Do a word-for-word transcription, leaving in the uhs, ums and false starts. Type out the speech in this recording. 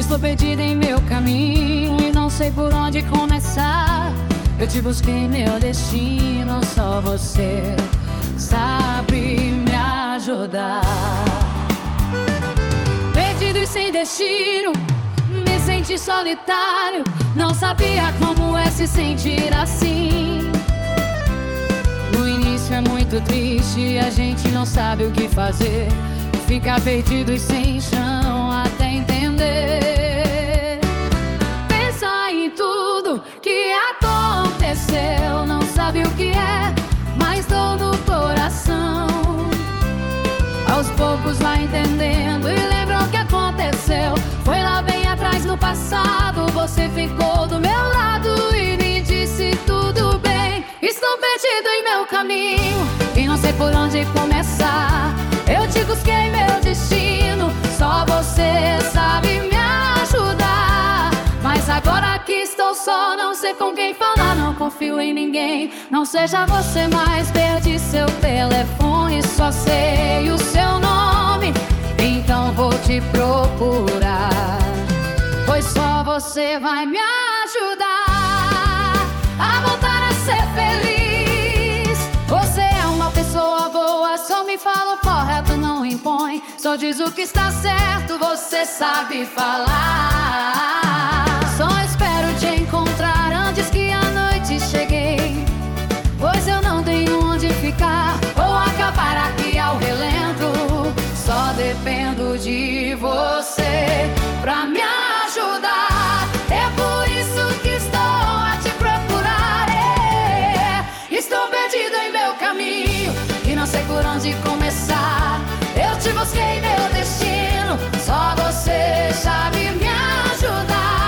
Estou perdida em meu caminho e não sei por onde começar. Eu te busquei meu destino, só você sabe me ajudar. Perdido e sem destino, me senti solitário. Não sabia como é se sentir assim. No início é muito triste, a gente não sabe o que fazer. Fica perdido e sem chão até entender. Pensa em tudo que aconteceu. Não sabe o que é, mas dor no coração. Aos poucos vai entendendo e lembra o que aconteceu. Foi lá bem atrás no passado. Você ficou do meu lado e me disse tudo bem. Estou perdido em meu caminho e não sei por onde começar. Eu te busquei meu destino, só você sabe me ajudar. Mas agora que estou só, não sei com quem falar. Não confio em ninguém, não seja você mais. Perdi seu telefone, só sei o seu nome. Então vou te procurar, pois só você vai me ajudar a voltar a ser feliz. Você é uma pessoa boa, só me fala o correto, não impõe. Só diz o que está certo, você sabe falar. Só espero te encontrar antes que a noite chegue, pois eu não tenho onde ficar ou acabar aqui ao relento. Só dependo de você pra me ajudar. É por isso que estou a te procurar. É. Estou perdido em meu caminho e não sei por onde começar. Eu te busquei meu destino, só você sabe me ajudar.